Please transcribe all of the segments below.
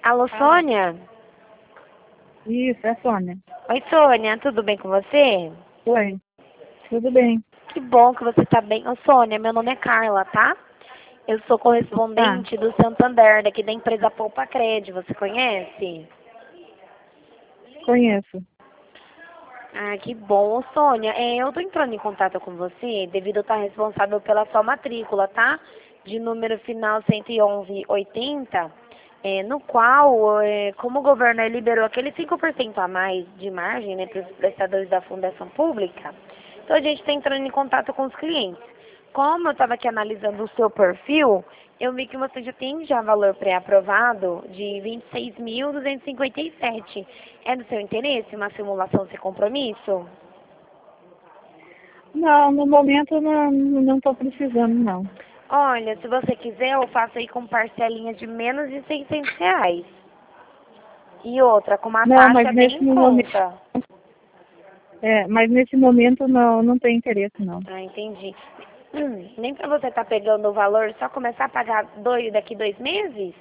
Alô, Sônia? Isso, é Sônia. Oi, Sônia, tudo bem com você? Oi, tudo bem. Que bom que você está bem. Ô, Sônia, meu nome é Carla, tá? Eu sou Tá, correspondente do Santander, daqui da empresa Poupa Cred. Você conhece? conheço. Ah, que bom. Ô, Sônia, eu tô entrando em contato com você devido a estar responsável pela sua matrícula, tá? De número final 11180, no qual, como o governo liberou aquele 5% a mais de margem, né, para os prestadores da fundação pública, então a gente está entrando em contato com os clientes. Como eu estava aqui analisando o seu perfil, eu vi que você já tem valor pré-aprovado de 26.257. É do seu interesse uma simulação sem compromisso? Não, no momento não estou precisando, não. Olha, se você quiser, eu faço aí com parcelinha de menos de R$ 600. E outra, com uma Não, mas taxa bem nesse em momento, conta. não tem interesse, não. Ah, entendi. Nem pra você estar pegando o valor, só começar a pagar daqui 2 meses?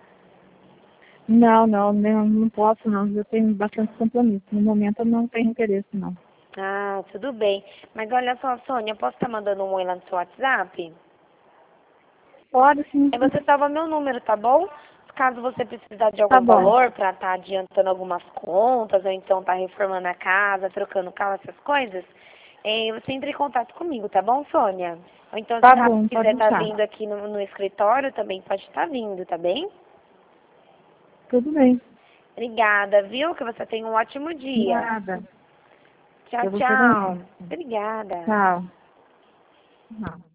Não posso, não. Eu tenho bastante compromisso. No momento eu não tenho interesse, não. Ah, tudo bem. Mas olha só, Sônia, eu posso estar mandando um oi lá no seu WhatsApp? Pode sim, Aí você salva meu número, tá bom? Caso você precisar de tá algum bom. valor para estar adiantando algumas contas, ou então tá reformando a casa, trocando carro, essas coisas, você entra em contato comigo, tá bom, Sônia? Ou então, se Tá caso bom, pode quiser estar deixar. vindo aqui no escritório, também pode estar vindo, tá bem? Tudo bem. Obrigada, viu? Que você tenha um ótimo dia. Nada. Tchau, Pra você tchau. também. Obrigada. Tchau. Tchau.